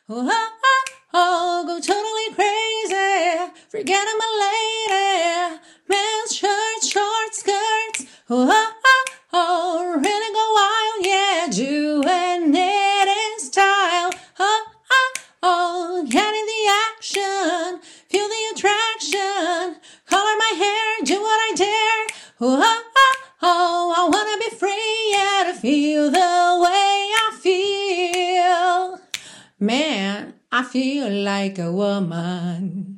Oh, oh, oh, go totally crazy. Forget I'm a lady. Men's shirts, short skirts. Oh, oh, oh, really go wild, yeah. Doing it in style. Oh, oh, oh, get in the action. Feel the attraction. Color my hair, do what I dare. Oh, oh, oh, I wanna be free, yeah, to feel the way I feel. Man, I feel like a woman.